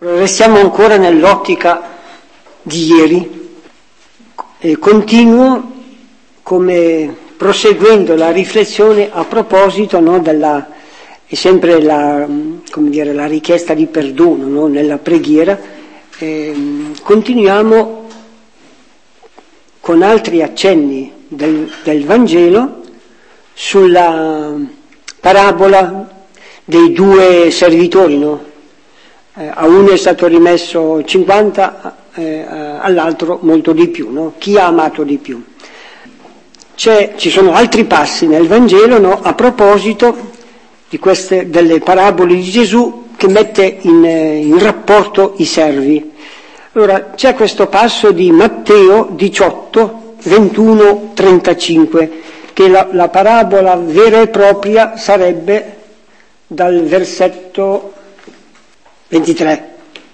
Restiamo ancora nell'ottica di ieri e continuo come proseguendo la riflessione a proposito, no, è sempre la richiesta di perdono, no, nella preghiera. Continuiamo con altri accenni del Vangelo sulla parabola dei due servitori, no? A uno è stato rimesso 50, all'altro molto di più, no? Chi ha amato di più? Ci sono altri passi nel Vangelo, no? A proposito di delle parabole di Gesù, che mette in rapporto i servi. Allora, c'è questo passo di Matteo 18, 21, 35, che la parabola vera e propria sarebbe dal versetto 23.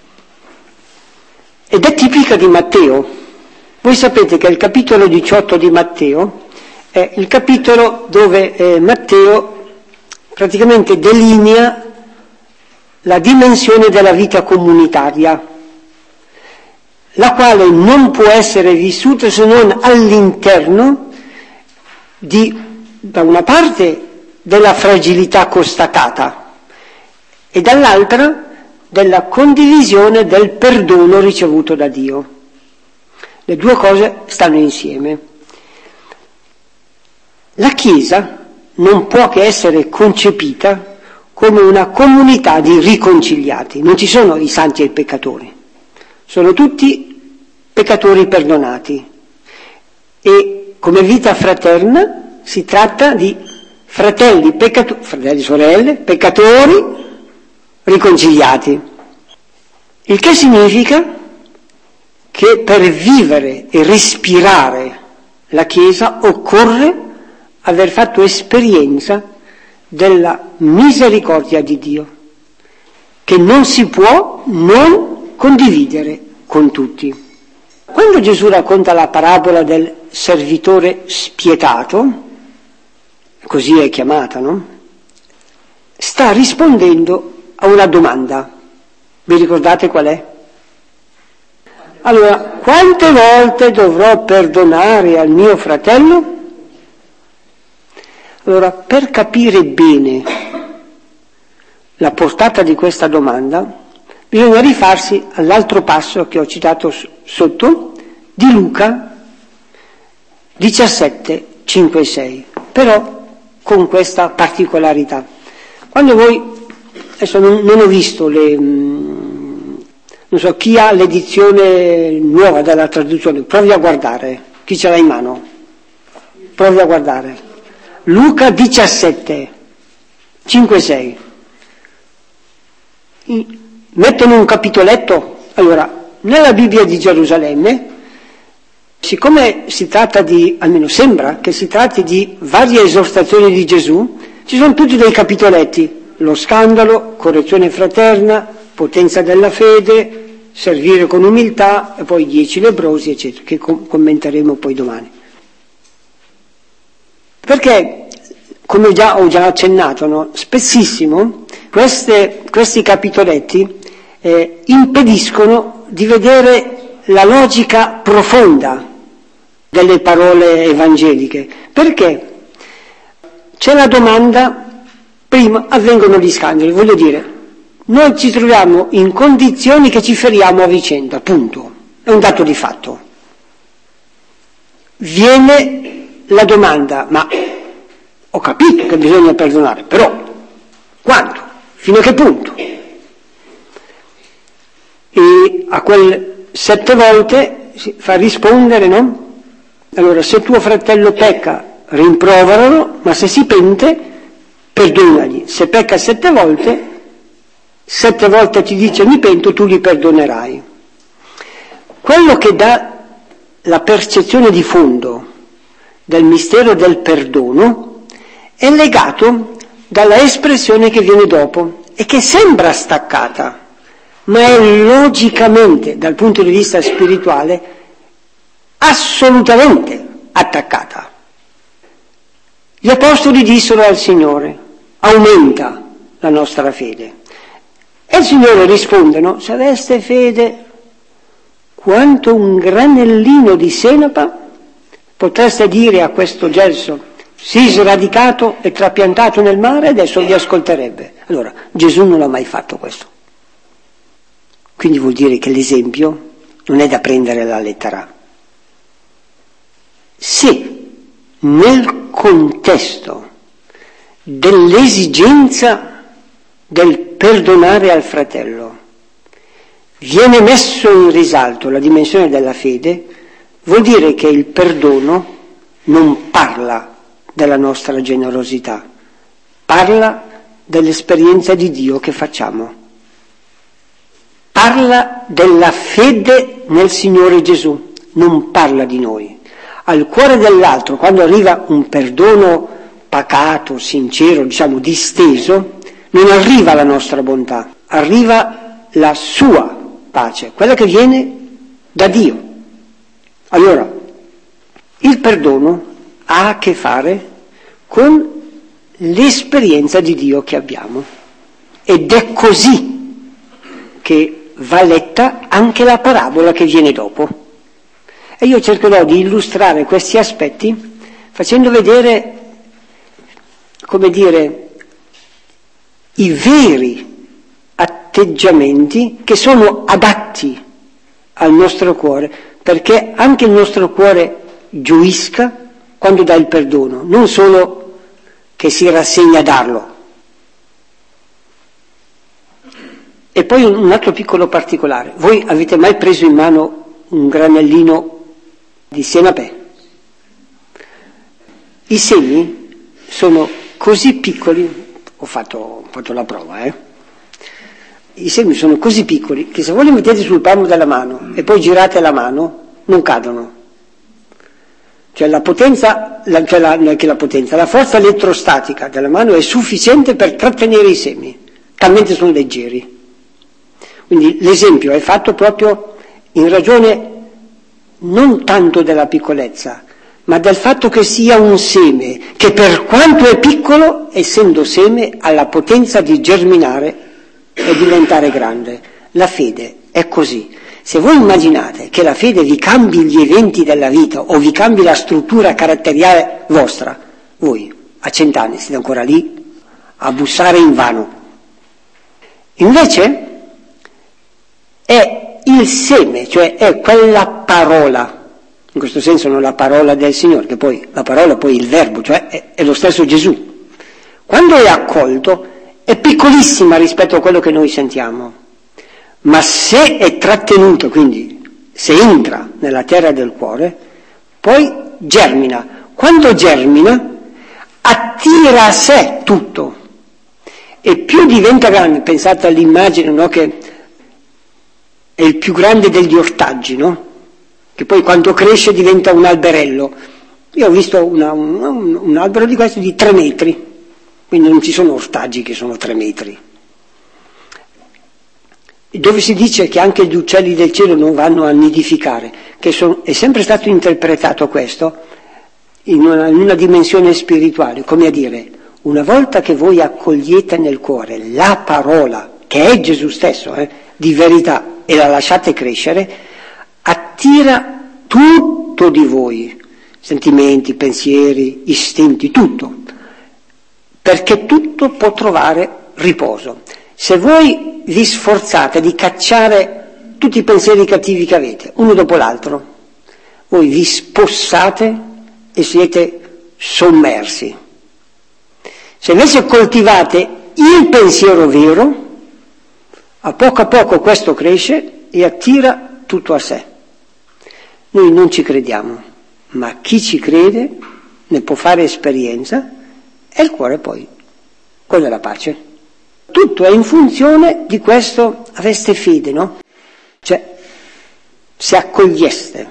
Ed è tipica di Matteo. Voi sapete che il capitolo 18 di Matteo è il capitolo dove Matteo praticamente delinea la dimensione della vita comunitaria, la quale non può essere vissuta se non all'interno da una parte, della fragilità constatata e dall'altra della condivisione del perdono ricevuto da Dio. Le due cose stanno insieme. La Chiesa non può che essere concepita come una comunità di riconciliati. Non ci sono i santi e i peccatori, sono tutti peccatori perdonati. E come vita fraterna si tratta di fratelli e sorelle, peccatori riconciliati. Il che significa che per vivere e respirare la Chiesa occorre aver fatto esperienza della misericordia di Dio, che non si può non condividere con tutti. Quando Gesù racconta la parabola del servitore spietato, così è chiamata, no? Sta rispondendo a una domanda. Vi ricordate qual è? Allora, quante volte dovrò perdonare al mio fratello? Allora, per capire bene la portata di questa domanda, bisogna rifarsi all'altro passo che ho citato sotto, di Luca 17, 5 e 6, però con questa particolarità. Quando voi, adesso non ho visto non so chi ha l'edizione nuova della traduzione, provi a guardare, chi ce l'ha in mano, provi a guardare. Luca 17, 5 e 6. Mettono un capitoletto. Allora, nella Bibbia di Gerusalemme, siccome si tratta almeno sembra che si tratti di varie esortazioni di Gesù, ci sono tutti dei capitoletti: lo scandalo, correzione fraterna, potenza della fede, servire con umiltà, e poi 10 lebbrosi, eccetera, che commenteremo poi domani. Perché, come ho già accennato, no, spessissimo questi capitoletti impediscono di vedere la logica profonda delle parole evangeliche. Perché? C'è la domanda, prima avvengono gli scandali, voglio dire, noi ci troviamo in condizioni che ci feriamo a vicenda, punto, è un dato di fatto. Viene la domanda, ma ho capito che bisogna perdonare, però quanto? Fino a che punto? E a quel 7 volte si fa rispondere, no? Allora, se tuo fratello pecca, rimproveralo, ma se si pente, perdonagli. Se pecca 7 volte, 7 volte ti dice mi pento, tu gli perdonerai. Quello che dà la percezione di fondo del mistero del perdono è legato dalla espressione che viene dopo e che sembra staccata, ma è logicamente, dal punto di vista spirituale, assolutamente attaccata. Gli apostoli dissero al Signore: aumenta la nostra fede. E il Signore risponde, no? Se aveste fede quanto un granellino di senape, potreste dire a questo gelso, sii sradicato e trapiantato nel mare, adesso vi ascolterebbe. Allora, Gesù non l'ha mai fatto questo. Quindi vuol dire che l'esempio non è da prendere alla lettera. Se nel contesto dell'esigenza del perdonare al fratello viene messo in risalto la dimensione della fede, vuol dire che il perdono non parla della nostra generosità, parla dell'esperienza di Dio che facciamo. Parla della fede nel Signore Gesù, non parla di noi. Al cuore dell'altro, quando arriva un perdono pacato, sincero, diciamo disteso, non arriva la nostra bontà, arriva la sua pace, quella che viene da Dio. Allora, il perdono ha a che fare con l'esperienza di Dio che abbiamo, ed è così che va letta anche la parabola che viene dopo. E io cercherò di illustrare questi aspetti facendo vedere, come dire, i veri atteggiamenti che sono adatti al nostro cuore, perché anche il nostro cuore gioisca quando dà il perdono, non solo che si rassegna a darlo. E poi un altro piccolo particolare. Voi avete mai preso in mano un granellino di senape? I semi sono così piccoli, ho fatto la prova, I semi sono così piccoli che se voi li mettete sul palmo della mano e poi girate la mano, non cadono. Cioè la forza elettrostatica della mano è sufficiente per trattenere i semi, talmente sono leggeri. Quindi l'esempio è fatto proprio in ragione non tanto della piccolezza, ma del fatto che sia un seme, che per quanto è piccolo, essendo seme, ha la potenza di germinare e diventare grande. La fede è così. Se voi immaginate che la fede vi cambi gli eventi della vita o vi cambi la struttura caratteriale vostra, voi a 100 anni siete ancora lì a bussare invano. Invece è il seme, cioè è quella parola, in questo senso non la parola del Signore, che poi la parola poi il verbo, cioè è lo stesso Gesù. Quando è accolto è piccolissima rispetto a quello che noi sentiamo, ma se è trattenuto, quindi se entra nella terra del cuore, poi germina. Quando germina attira a sé tutto e più diventa grande. Pensate all'immagine, no, che è il più grande degli ortaggi, no? Che poi quando cresce diventa un alberello. Io ho visto un albero di questo di 3 metri, quindi non ci sono ortaggi che sono 3 metri. Dove si dice che anche gli uccelli del cielo non vanno a nidificare, è sempre stato interpretato questo in una dimensione spirituale, come a dire, una volta che voi accogliete nel cuore la parola, che è Gesù stesso, di verità, e la lasciate crescere, attira tutto di voi, sentimenti, pensieri, istinti, tutto, perché tutto può trovare riposo. Se voi vi sforzate di cacciare tutti i pensieri cattivi che avete, uno dopo l'altro, voi vi spossate e siete sommersi. Se invece coltivate il pensiero vero, a poco questo cresce e attira tutto a sé. Noi non ci crediamo, ma chi ci crede ne può fare esperienza e il cuore poi, quella è la pace. Tutto è in funzione di questo, aveste fede, no? Cioè, se accoglieste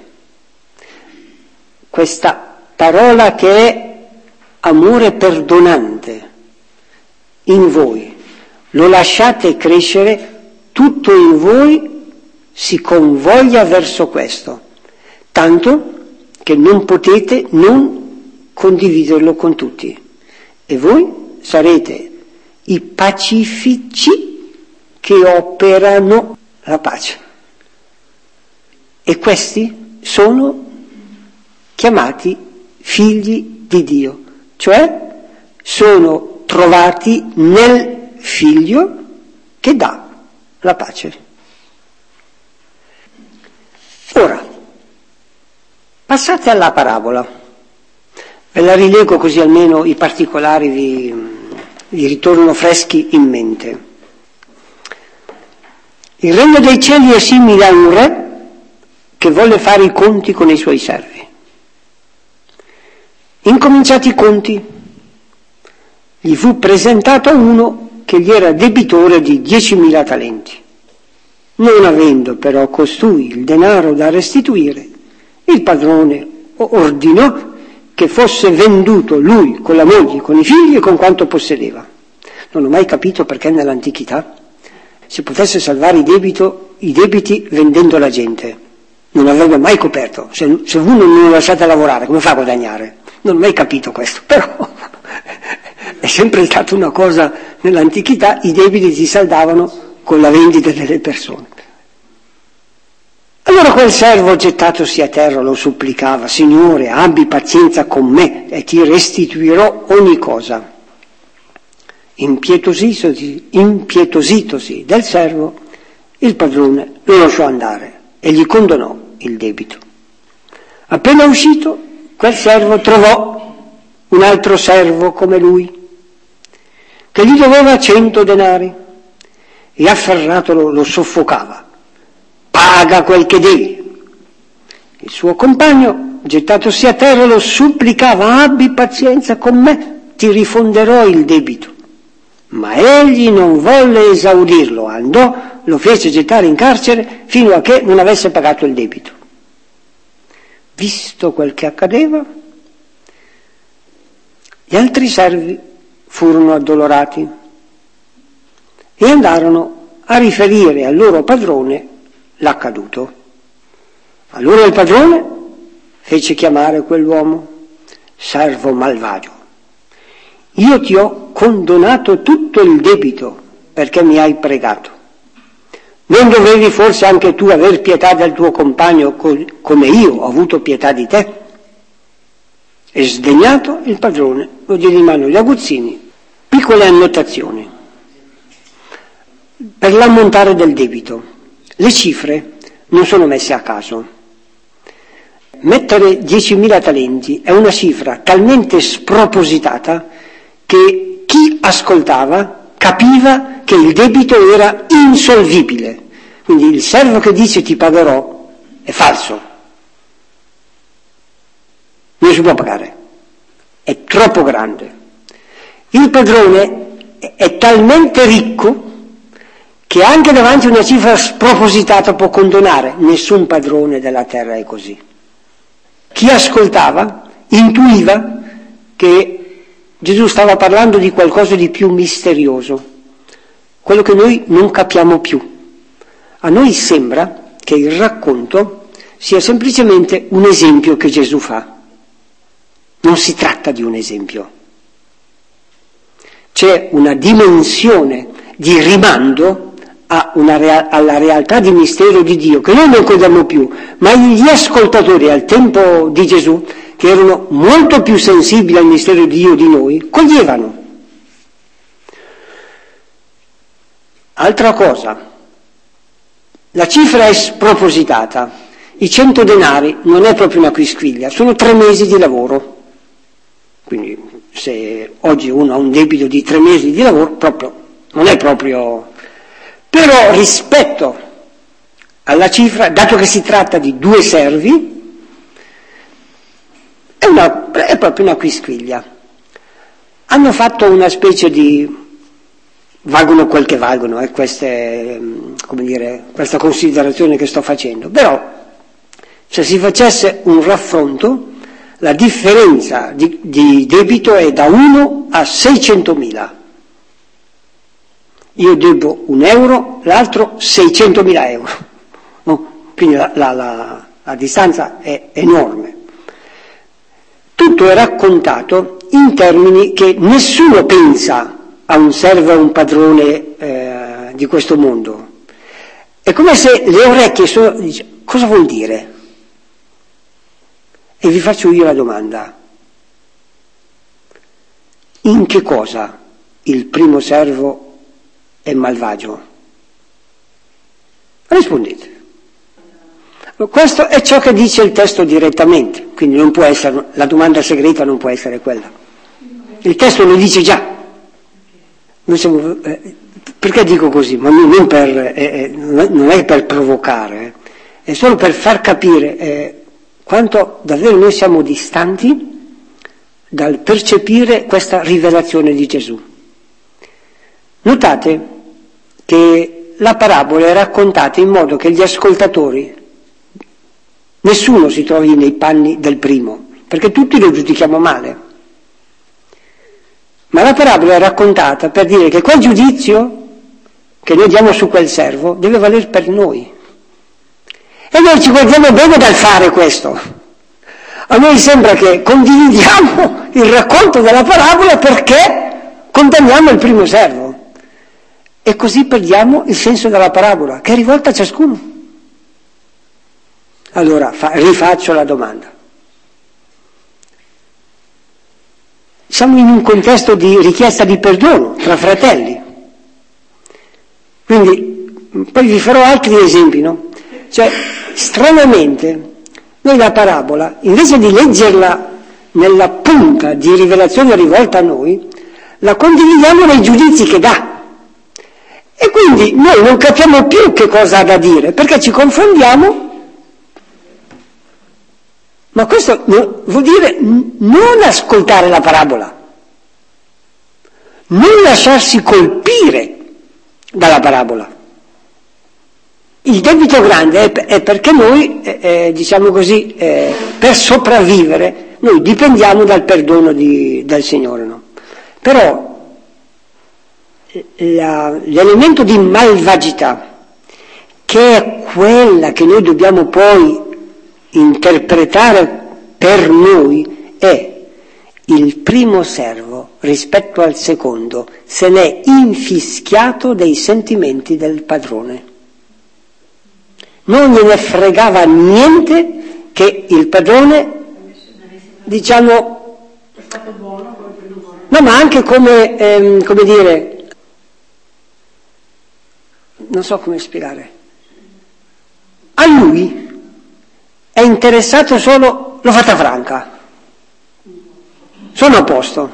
questa parola che è amore perdonante in voi, lo lasciate crescere, tutto in voi si convoglia verso questo, tanto che non potete non condividerlo con tutti. E voi sarete i pacifici che operano la pace. E questi sono chiamati figli di Dio, cioè sono trovati nel Figlio che dà la pace. Ora, passate alla parabola. Ve la rilego così almeno i particolari vi ritornano freschi in mente. Il regno dei cieli è simile a un re che volle fare i conti con i suoi servi. Incominciati i conti, gli fu presentato uno che gli era debitore di 10.000 talenti. Non avendo però costui il denaro da restituire, il padrone ordinò che fosse venduto lui con la moglie, con i figli e con quanto possedeva. Non ho mai capito perché nell'antichità si potesse salvare i debiti vendendo la gente. Non avrebbe mai coperto. Se uno non lo lasciate lavorare, come fa a guadagnare? Non ho mai capito questo, però è sempre stata una cosa nell'antichità, i debiti si saldavano con la vendita delle persone. Allora quel servo, gettatosi a terra, lo supplicava: Signore, abbi pazienza con me e ti restituirò ogni cosa. Impietositosi del servo, il padrone lo lasciò andare e gli condonò il debito. Appena uscito, quel servo trovò un altro servo come lui, che gli doveva 100 denari, e afferratolo lo soffocava. Paga quel che devi. Il suo compagno, gettatosi a terra, lo supplicava: abbi pazienza con me, ti rifonderò il debito. Ma egli non volle esaudirlo, andò, lo fece gettare in carcere fino a che non avesse pagato il debito. Visto quel che accadeva, gli altri servi furono addolorati e andarono a riferire al loro padrone l'accaduto. Allora il padrone fece chiamare quell'uomo: servo malvagio, io ti ho condonato tutto il debito perché mi hai pregato. Non dovevi forse anche tu aver pietà del tuo compagno come io ho avuto pietà di te? E sdegnato il padrone lo diede in mano gli aguzzini. Piccole annotazioni per l'ammontare del debito. Le cifre non sono messe a caso. Mettere 10.000 talenti è una cifra talmente spropositata che chi ascoltava capiva che il debito era insolvibile. Quindi il servo che dice ti pagherò è falso. Non si può pagare. È troppo grande. Il padrone è talmente ricco che anche davanti a una cifra spropositata può condonare. Nessun padrone della terra è così. Chi ascoltava intuiva che Gesù stava parlando di qualcosa di più misterioso, quello che noi non capiamo più. A noi sembra che il racconto sia semplicemente un esempio che Gesù fa. Non si tratta di un esempio. C'è una dimensione di rimando alla realtà di mistero di Dio che noi non cogliamo più, ma gli ascoltatori al tempo di Gesù, che erano molto più sensibili al mistero di Dio di noi, coglievano. Altra cosa, la cifra è spropositata. I 100 denari non è proprio una quisquiglia, sono 3 mesi di lavoro. Quindi se oggi uno ha un debito di 3 mesi di lavoro, non è proprio. Però rispetto alla cifra, dato che si tratta di 2 servi, è proprio una quisquiglia. Hanno fatto una specie di valgono quel che valgono, questa considerazione che sto facendo. Però se si facesse un raffronto, la differenza di debito è da 1 a 600.000. Io debbo 1 euro, l'altro 600.000 euro. No? Quindi la distanza è enorme. Tutto è raccontato in termini che nessuno pensa a un servo e a un padrone di questo mondo. È come se le orecchie sono... Dice, cosa vuol dire? E vi faccio io la domanda. In che cosa il primo servo è malvagio? Rispondete. Questo è ciò che dice il testo direttamente, quindi non può essere, la domanda segreta non può essere quella. Il testo lo dice già. Noi siamo, perché dico così? Ma non è per provocare, è solo per far capire quanto davvero noi siamo distanti dal percepire questa rivelazione di Gesù. Notate che la parabola è raccontata in modo che gli ascoltatori, nessuno si trovi nei panni del primo, perché tutti lo giudichiamo male. Ma la parabola è raccontata per dire che quel giudizio che noi diamo su quel servo deve valere per noi. E noi ci guardiamo bene dal fare questo. A noi sembra che condividiamo il racconto della parabola perché condanniamo il primo servo. E così perdiamo il senso della parabola, che è rivolta a ciascuno. Allora rifaccio la domanda. Siamo in un contesto di richiesta di perdono tra fratelli. Quindi, poi vi farò altri esempi, no? Cioè, stranamente, noi la parabola, invece di leggerla nella punta di rivelazione rivolta a noi, la condividiamo nei giudizi che dà. E quindi noi non capiamo più che cosa ha da dire, perché ci confondiamo. Ma questo vuol dire non ascoltare la parabola, non lasciarsi colpire dalla parabola. Il debito grande è perché noi, diciamo così, per sopravvivere, noi dipendiamo dal perdono del Signore, no? Però l'elemento di malvagità, che è quella che noi dobbiamo poi interpretare per noi, è il primo servo rispetto al secondo se n'è infischiato dei sentimenti del padrone. Non gliene fregava niente che il padrone, diciamo, no, ma anche come dire, non so come spiegare, a lui è interessato solo, l'ho fatta franca, sono a posto.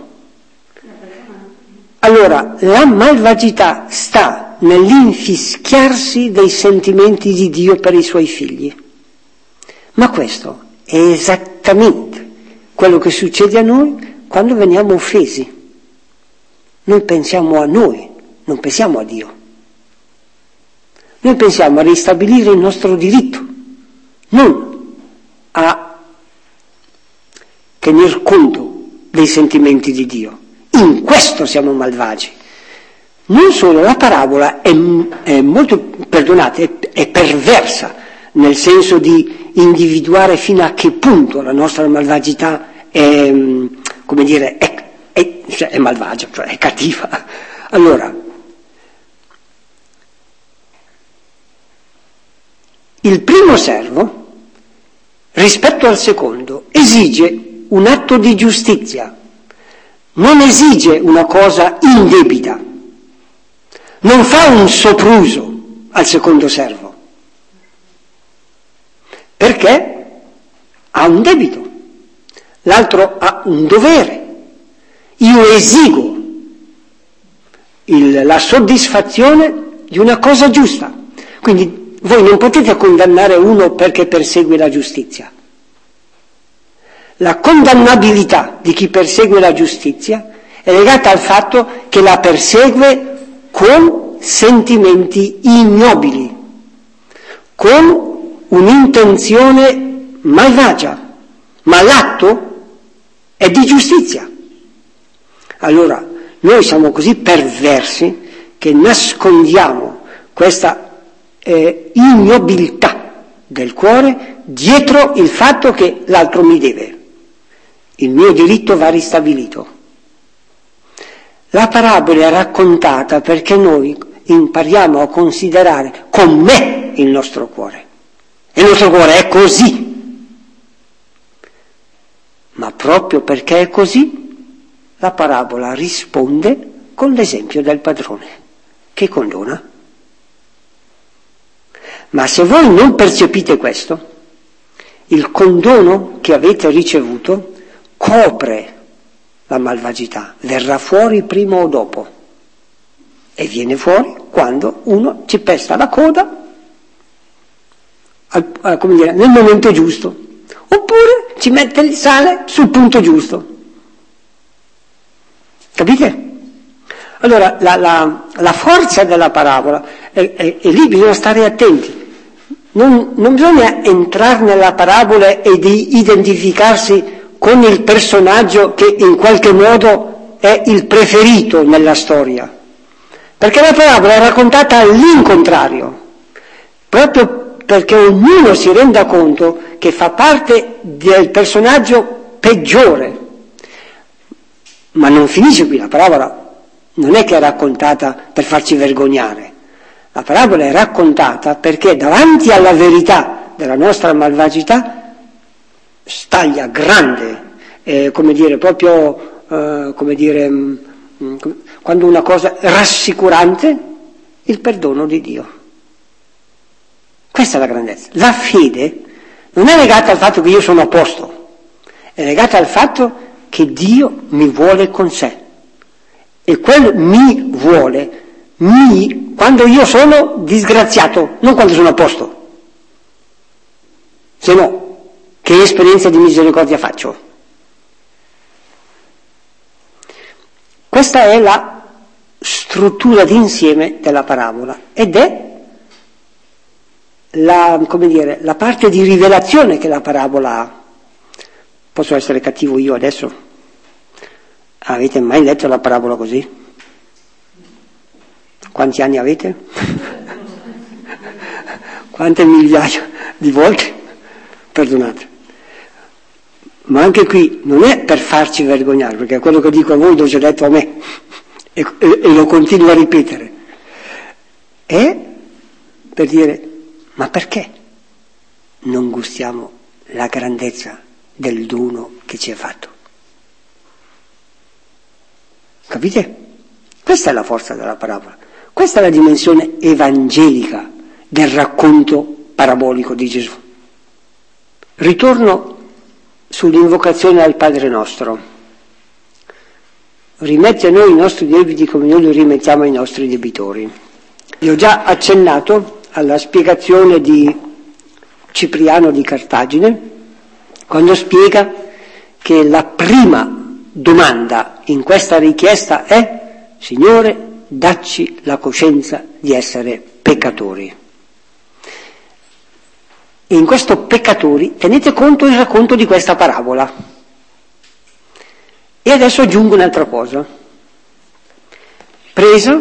Allora, la malvagità sta nell'infischiarsi dei sentimenti di Dio per i suoi figli. Ma questo è esattamente quello che succede a noi quando veniamo offesi. Noi pensiamo a noi, non pensiamo a Dio. Noi pensiamo a ristabilire il nostro diritto, non a tener conto dei sentimenti di Dio. In questo siamo malvagi. Non solo, la parabola è molto, perdonate, è perversa, nel senso di individuare fino a che punto la nostra malvagità è, come dire, è malvagia, cioè è cattiva. Allora, il primo servo, rispetto al secondo, esige un atto di giustizia, non esige una cosa indebita, non fa un sopruso al secondo servo, perché ha un debito, l'altro ha un dovere. Io esigo la soddisfazione di una cosa giusta, quindi voi non potete condannare uno perché persegue la giustizia. La condannabilità di chi persegue la giustizia è legata al fatto che la persegue con sentimenti ignobili, con un'intenzione malvagia, ma l'atto è di giustizia. Allora, noi siamo così perversi che nascondiamo questa ignobilità del cuore dietro il fatto che l'altro mi deve. Il mio diritto va ristabilito. La parabola è raccontata perché noi, impariamo a considerare com'è il nostro cuore. E il nostro cuore è così. Ma proprio perché è così, la parabola risponde con l'esempio del padrone, che condona. Ma se voi non percepite questo, il condono che avete ricevuto copre la malvagità, verrà fuori prima o dopo, e viene fuori quando uno ci pesta la coda, come dire, nel momento giusto, oppure ci mette il sale sul punto giusto. Capite? Allora la forza della parabola è lì, bisogna stare attenti. Non bisogna entrare nella parabola e di identificarsi con il personaggio che in qualche modo è il preferito nella storia, perché la parabola è raccontata all'incontrario, proprio perché ognuno si renda conto che fa parte del personaggio peggiore. Ma non finisce qui, la parabola non è che è raccontata per farci vergognare, la parabola è raccontata perché davanti alla verità della nostra malvagità staglia grande, come dire, proprio, come dire, quando una cosa è rassicurante, il perdono di Dio. Questa è la grandezza. La fede non è legata al fatto che io sono a posto, è legata al fatto che Dio mi vuole con sé. E quel mi vuole, quando io sono disgraziato, non quando sono a posto. Se no, che esperienza di misericordia faccio? Questa è la struttura d'insieme della parabola ed è la parte di rivelazione che la parabola ha. Posso essere cattivo io adesso? Avete mai letto la parabola così? Quanti anni avete? Quante migliaia di volte? Perdonate. Ma anche qui non è per farci vergognare, perché quello che dico a voi l'ho già detto a me e lo continuo a ripetere. È per dire, ma perché non gustiamo la grandezza del dono che ci è fatto? Capite? Questa è la forza della parabola. Questa è la dimensione evangelica del racconto parabolico di Gesù. Ritorno sull'invocazione al Padre nostro. Rimetti a noi i nostri debiti come noi li rimettiamo ai nostri debitori. Vi ho già accennato alla spiegazione di Cipriano di Cartagine, quando spiega che la prima domanda in questa richiesta è: Signore, dacci la coscienza di essere peccatori. E in questo peccatori tenete conto del racconto di questa parabola. E adesso aggiungo un'altra cosa, presa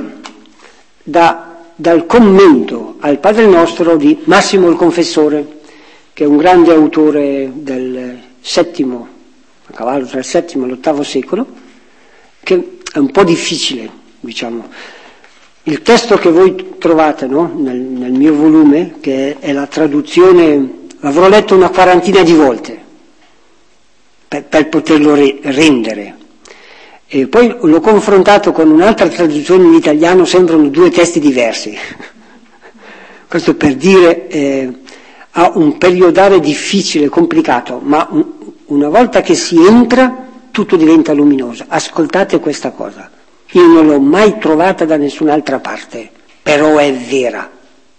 dal commento al Padre Nostro di Massimo il Confessore, che è un grande autore del VII, a cavallo tra il VII e l'VIII secolo, che è un po' difficile, diciamo. Il testo che voi trovate, no, nel mio volume, che è la traduzione, l'avrò letto una quarantina di volte per poterlo rendere. E poi l'ho confrontato con un'altra traduzione in italiano, sembrano due testi diversi. Questo per dire, ha un periodare difficile, complicato, ma una volta che si entra tutto diventa luminoso. Ascoltate questa cosa. Io non l'ho mai trovata da nessun'altra parte, però è vera.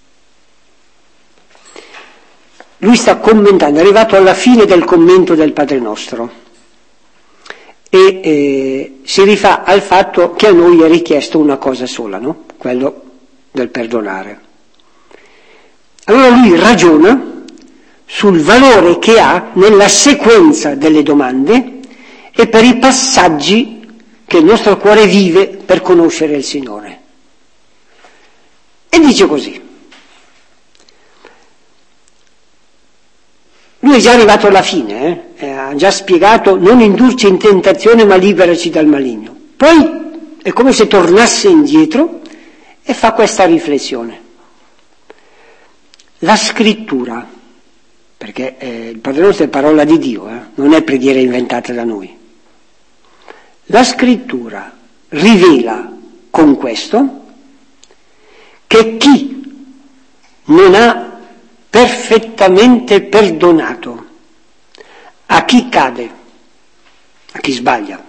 Lui sta commentando, è arrivato alla fine del commento del Padre Nostro e si rifà al fatto che a noi è richiesto una cosa sola, no? Quello del perdonare. Allora lui ragiona sul valore che ha nella sequenza delle domande e per i passaggi che il nostro cuore vive per conoscere il Signore. E dice così. Lui è già arrivato alla fine, ha già spiegato: non indurci in tentazione ma liberaci dal maligno. Poi è come se tornasse indietro e fa questa riflessione. La scrittura, perché il Padre Nostro è parola di Dio, non è preghiera inventata da noi. La scrittura rivela con questo che chi non ha perfettamente perdonato a chi cade, a chi sbaglia,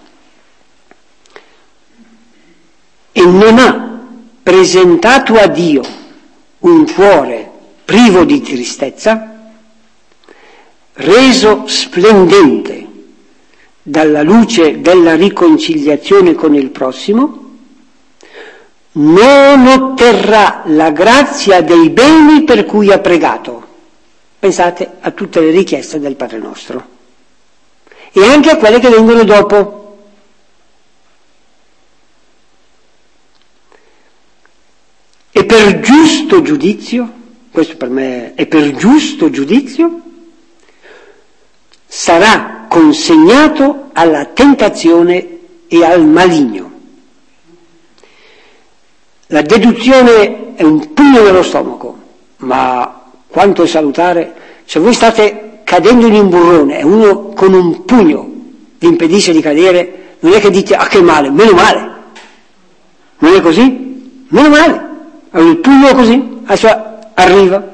e non ha presentato a Dio un cuore privo di tristezza, reso splendente dalla luce della riconciliazione con il prossimo, non otterrà la grazia dei beni per cui ha pregato. Pensate a tutte le richieste del Padre Nostro e anche a quelle che vengono dopo. E per giusto giudizio, questo per me è per giusto giudizio, sarà consegnato alla tentazione e al maligno. La deduzione è un pugno nello stomaco, ma quanto è salutare. Se voi state cadendo in un burrone e uno con un pugno vi impedisce di cadere, non è che dite ah che male, meno male. Non è così? Meno male. Il pugno così, adesso arriva.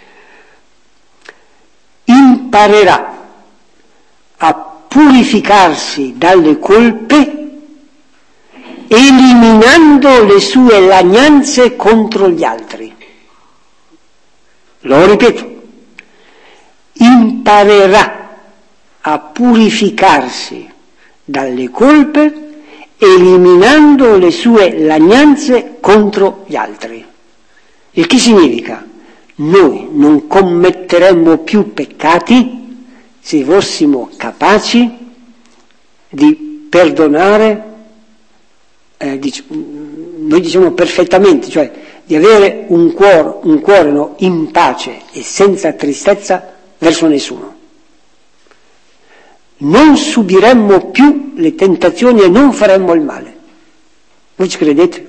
Imparerà a purificarsi dalle colpe eliminando le sue lagnanze contro gli altri. Lo ripeto, imparerà a purificarsi dalle colpe eliminando le sue lagnanze contro gli altri. Il che significa noi non commetteremmo più peccati se fossimo capaci di perdonare, noi diciamo perfettamente, cioè di avere un cuore in pace e senza tristezza verso nessuno. Non subiremmo più le tentazioni e non faremmo il male. Voi ci credete?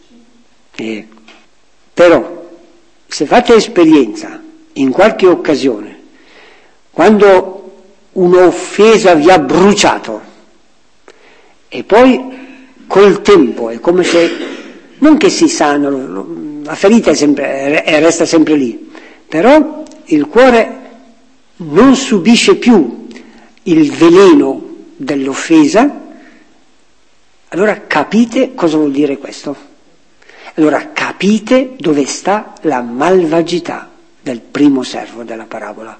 Però, se fate esperienza in qualche occasione, quando un'offesa vi ha bruciato e poi col tempo è come se, non che si sanano, la ferita è sempre, resta sempre lì, però il cuore non subisce più il veleno dell'offesa, allora capite cosa vuol dire questo? Allora capite dove sta la malvagità del primo servo della parabola,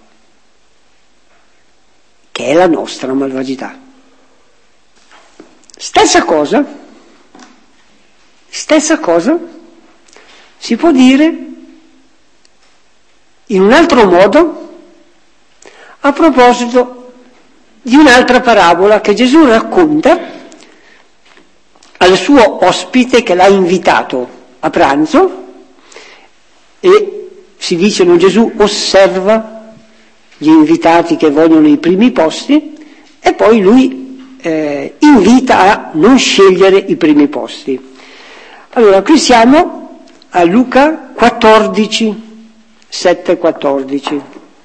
che è la nostra malvagità. Stessa cosa si può dire in un altro modo a proposito di un'altra parabola che Gesù racconta al suo ospite che l'ha invitato a pranzo, e si dice che Gesù osserva gli invitati che vogliono i primi posti e poi lui invita a non scegliere i primi posti. Allora, qui siamo a Luca 14, 7-14.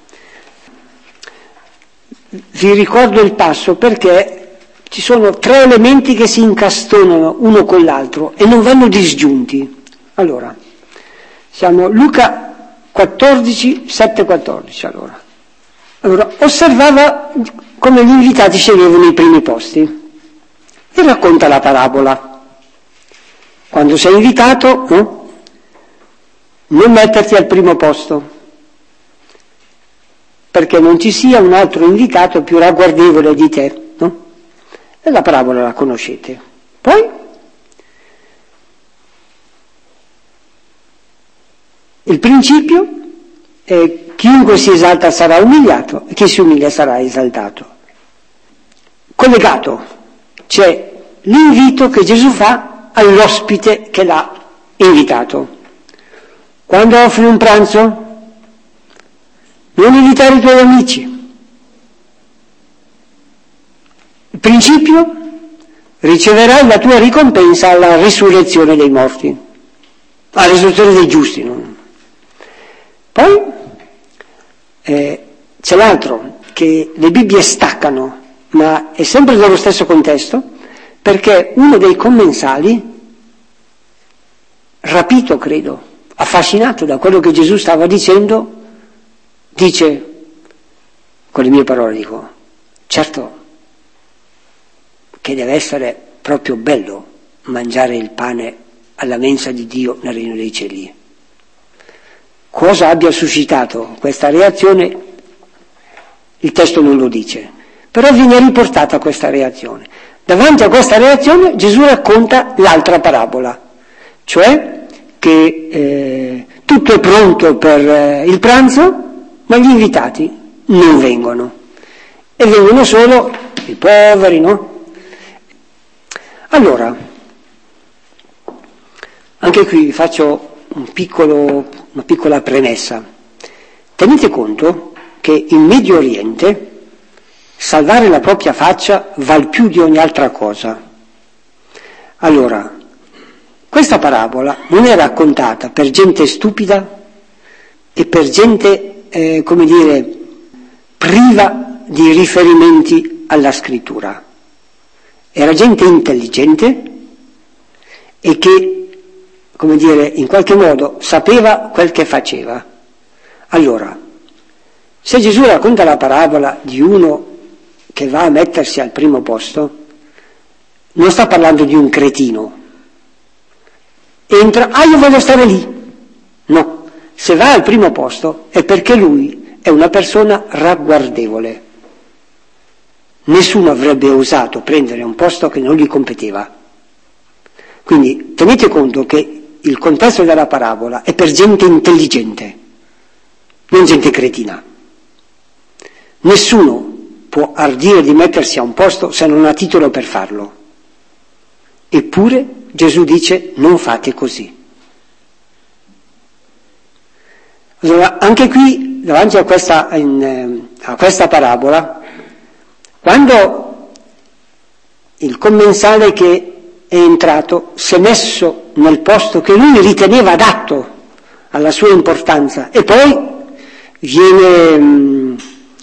Vi ricordo il passo perché ci sono tre elementi che si incastonano uno con l'altro e non vanno disgiunti. Allora, siamo Luca 14, 7-14. Allora, osservava come gli invitati sceglievano i primi posti e racconta la parabola. Quando sei invitato, non metterti al primo posto, perché non ci sia un altro invitato più ragguardevole di te, no? E la parabola la conoscete. Poi, il principio è chiunque si esalta sarà umiliato e chi si umilia sarà esaltato. Collegato c'è l'invito che Gesù fa all'ospite che l'ha invitato. Quando offri un pranzo, non invitare i tuoi amici. Il principio: riceverai la tua ricompensa alla risurrezione dei morti. la risurrezione dei giusti. No? Poi c'è l'altro, che le Bibbie staccano, ma è sempre nello stesso contesto, perché uno dei commensali, rapito credo, affascinato da quello che Gesù stava dicendo, dice, con le mie parole dico, certo che deve essere proprio bello mangiare il pane alla mensa di Dio nel regno dei cieli. Cosa abbia suscitato questa reazione, il testo non lo dice, però viene riportata questa reazione. Davanti a questa reazione Gesù racconta l'altra parabola, cioè che tutto è pronto per il pranzo, ma gli invitati non vengono, e vengono solo i poveri, no? Allora, anche qui faccio una piccola premessa. Tenete conto che in Medio Oriente salvare la propria faccia val più di ogni altra cosa. Allora, questa parabola non è raccontata per gente stupida e per gente, priva di riferimenti alla scrittura. Era gente intelligente e che, in qualche modo sapeva quel che faceva. Allora, se Gesù racconta la parabola di uno che va a mettersi al primo posto, non sta parlando di un cretino. Entra, io voglio stare lì. No, se va al primo posto è perché lui è una persona ragguardevole. Nessuno avrebbe osato prendere un posto che non gli competeva. Quindi tenete conto che il contesto della parabola è per gente intelligente, non gente cretina. Nessuno può ardire di mettersi a un posto se non ha titolo per farlo. Eppure Gesù dice: non fate così. Allora, anche qui, davanti a questa parabola, quando il commensale che è entrato si è messo nel posto che lui riteneva adatto alla sua importanza e poi viene,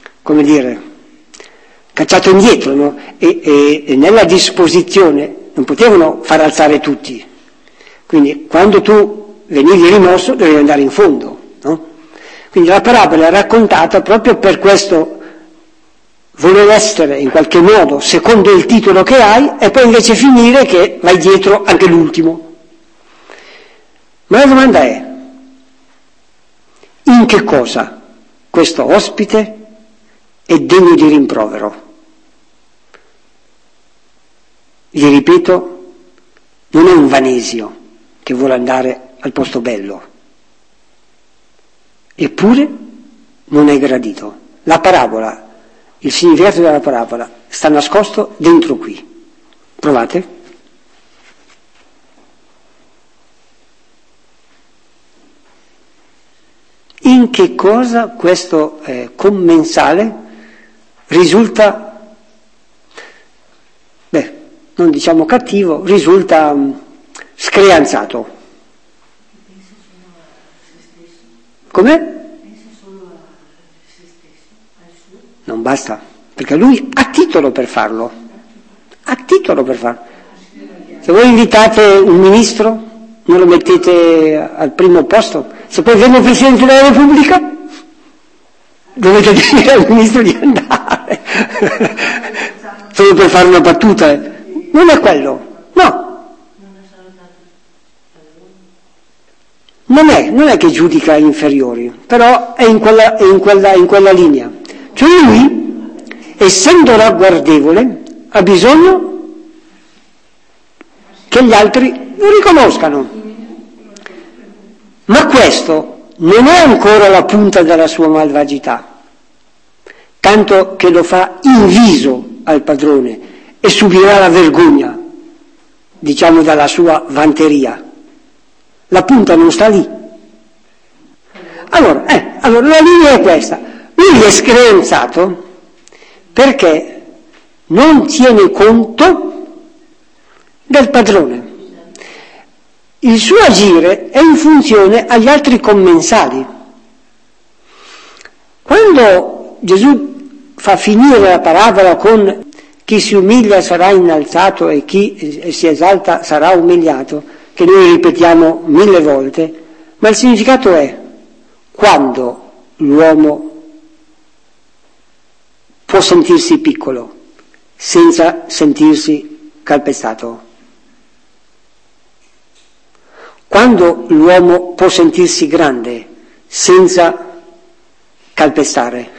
cacciato indietro, no? E nella disposizione non potevano far alzare tutti. Quindi quando tu venivi rimosso dovevi andare in fondo, no? Quindi la parabola è raccontata proprio per questo voler essere in qualche modo secondo il titolo che hai e poi invece finire che vai dietro anche l'ultimo. Ma la domanda è: in che cosa questo ospite è degno di rimprovero? Vi ripeto, non è un vanesio che vuole andare al posto bello, eppure non è gradito. La parabola, il significato della parabola sta nascosto dentro qui. Provate. In che cosa questo commensale risulta, non diciamo cattivo, risulta screanzato? Come? Non basta, perché lui ha titolo per farlo. Ha titolo per farlo. Se voi invitate un ministro, non lo mettete al primo posto. Se poi viene il Presidente della Repubblica, dovete dire al ministro di andare. Solo per fare una battuta. Non è quello, no. Non è che giudica inferiori, però è in quella linea. Cioè lui, essendo ragguardevole, ha bisogno che gli altri lo riconoscano. Ma questo non è ancora la punta della sua malvagità, tanto che lo fa in viso al padrone e subirà la vergogna, diciamo, dalla sua vanteria. La punta non sta lì. Allora la linea è questa. Lui è screanzato perché non tiene conto del padrone. il suo agire è in funzione agli altri commensali. Quando Gesù fa finire la parabola con chi si umilia sarà innalzato e chi si esalta sarà umiliato, che noi ripetiamo 1000 volte, ma il significato è: quando l'uomo può sentirsi piccolo senza sentirsi calpestato, quando l'uomo può sentirsi grande senza calpestare.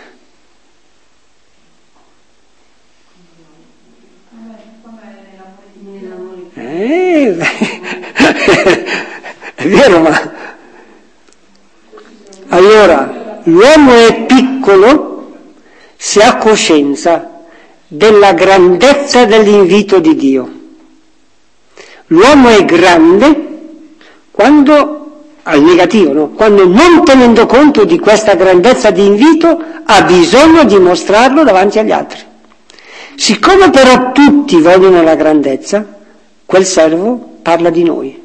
È vero, ma allora l'uomo è piccolo se ha coscienza della grandezza dell'invito di Dio. L'uomo è grande quando, al negativo, no? Quando, non tenendo conto di questa grandezza di invito, ha bisogno di mostrarlo davanti agli altri. Siccome però tutti vogliono la grandezza, quel servo parla di noi.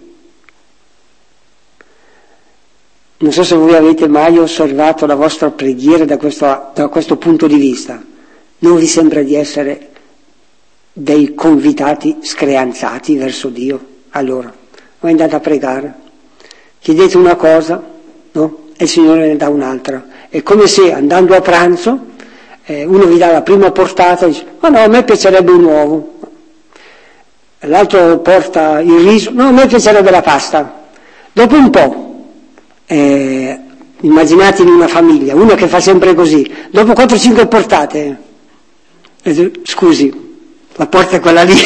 Non so se voi avete mai osservato la vostra preghiera da questo punto di vista. Non vi sembra di essere dei convitati screanzati verso Dio? Allora, voi andate a pregare, chiedete una cosa, no? E il Signore ne dà un'altra. È come se andando a pranzo uno vi dà la prima portata e dice: ma no, a me piacerebbe un uovo. L'altro porta il riso: no, a me piacerebbe la pasta. Dopo un po', immaginate in una famiglia, uno che fa sempre così, dopo 4-5 portate, scusi, la porta è quella lì.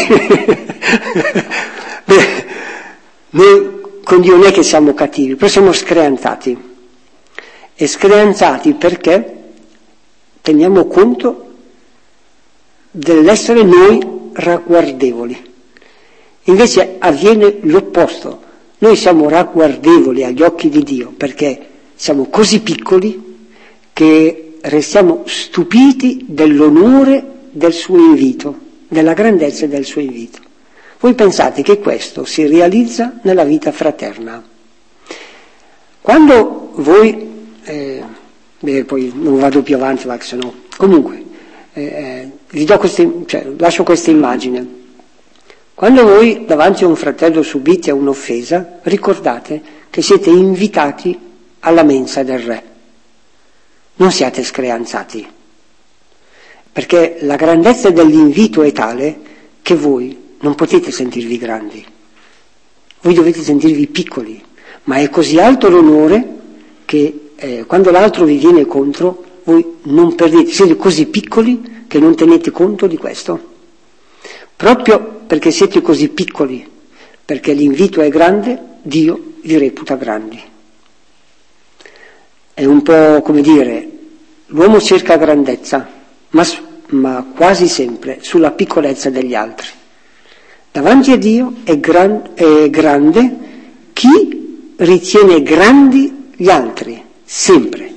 Beh, noi con Dio non è che siamo cattivi, però siamo screanzati. E screanzati perché teniamo conto dell'essere noi ragguardevoli. Invece avviene l'opposto. Noi siamo ragguardevoli agli occhi di Dio perché siamo così piccoli che restiamo stupiti dell'onore del suo invito, della grandezza del suo invito. Voi pensate che questo si realizza nella vita fraterna. Quando voi, poi non vado più avanti, ma se no, comunque, vi do lascio questa immagine. Quando voi davanti a un fratello subite un'offesa, ricordate che siete invitati alla mensa del Re. Non siate screanzati, perché la grandezza dell'invito è tale che voi non potete sentirvi grandi, voi dovete sentirvi piccoli, ma è così alto l'onore che quando l'altro vi viene contro, voi non perdete, siete così piccoli che non tenete conto di questo. Proprio perché siete così piccoli, perché l'invito è grande, Dio vi reputa grandi. È un po' come dire, l'uomo cerca grandezza, ma quasi sempre sulla piccolezza degli altri. Davanti a Dio è grande chi ritiene grandi gli altri, sempre.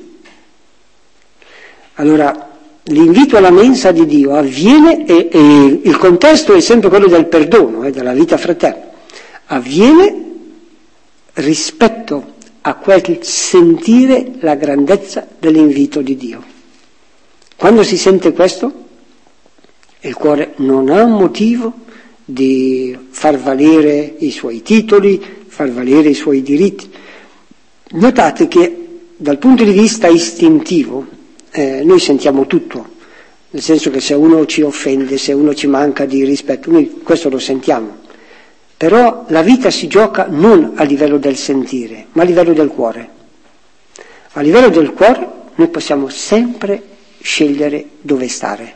Allora, l'invito alla mensa di Dio avviene, e il contesto è sempre quello del perdono, della vita fraterna, avviene rispetto a quel sentire la grandezza dell'invito di Dio. Quando si sente questo, il cuore non ha un motivo di far valere i suoi titoli, far valere i suoi diritti. Notate che dal punto di vista istintivo noi sentiamo tutto, nel senso che se uno ci offende, se uno ci manca di rispetto, noi questo lo sentiamo. Però la vita si gioca non a livello del sentire, ma a livello del cuore. A livello del cuore noi possiamo sempre scegliere dove stare.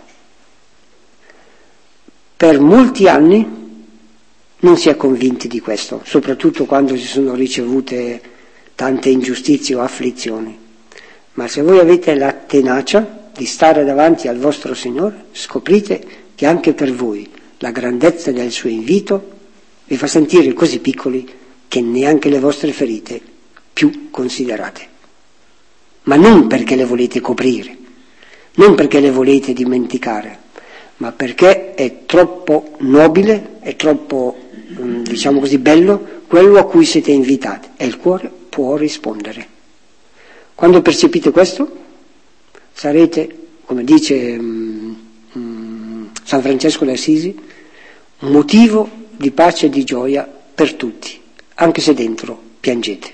Per molti anni non si è convinti di questo, soprattutto quando si sono ricevute tante ingiustizie o afflizioni. Ma se voi avete la tenacia di stare davanti al vostro Signore, scoprite che anche per voi la grandezza del suo invito vi fa sentire così piccoli che neanche le vostre ferite più considerate. Ma non perché le volete coprire, non perché le volete dimenticare, ma perché è troppo nobile, è troppo, diciamo così, bello quello a cui siete invitati, e il cuore può rispondere. Quando percepite questo, sarete, come dice San Francesco d'Assisi, un motivo di pace e di gioia per tutti, anche se dentro piangete.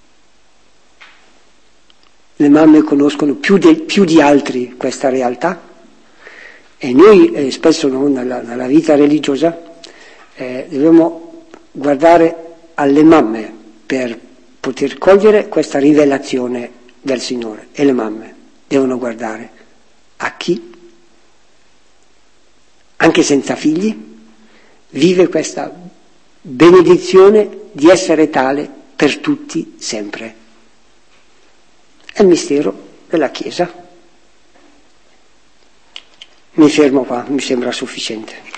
Le mamme conoscono più di altri questa realtà, e noi spesso nella vita religiosa dobbiamo guardare alle mamme per poter cogliere questa rivelazione del Signore, e le mamme devono guardare a chi, anche senza figli, vive questa benedizione di essere tale per tutti sempre. È il mistero della Chiesa. Mi fermo qua, mi sembra sufficiente.